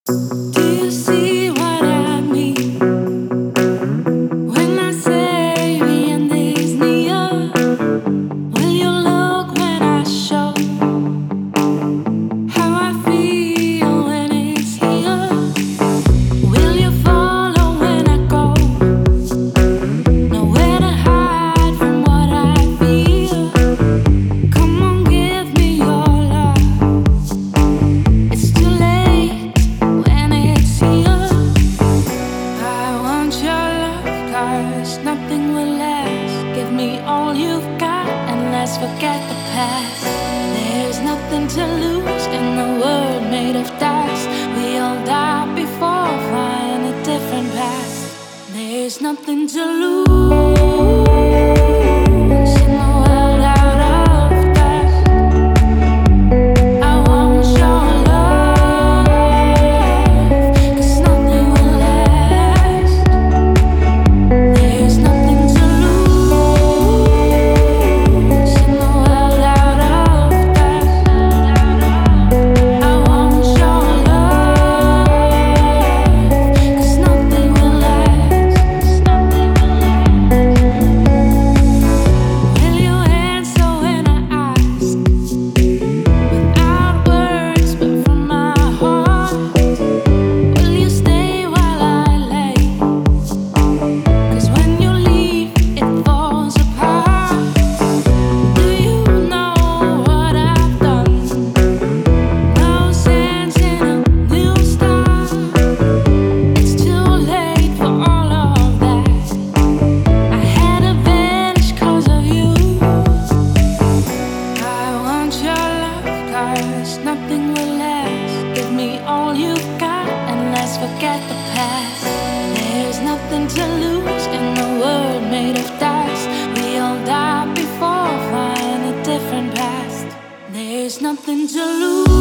Do you see what I mean when I say the end is near? Will you look when I show how I feel when it's here? Will you follow when I go? Nowhere to hide from what I feel. Come on, give me your love. It's too late when it's here. I want your love, 'cause nothing will last. Give me all you've got and let's forget the past. There's nothing to lose in the world made of dust. We all die before find a different path. There's nothing to lose in the world out of dust. I want your love, 'cause nothing will last. There's nothing to lose in the world out of dust. I want your love, 'cause nothing will last. Will you answer when I ask? Without words, but from my heart. Will you stay while I lay? 'Cause when you leave, it falls apart. Do you know what I've done? No sense in a new start. It's too late for all of that. I had to vanish 'cause of you. I want your love, 'cause nothing will last. Give me all you've got and let's forget the past. There's nothing to lose in the world made of dust. We all die before find a different past. There's nothing to lose.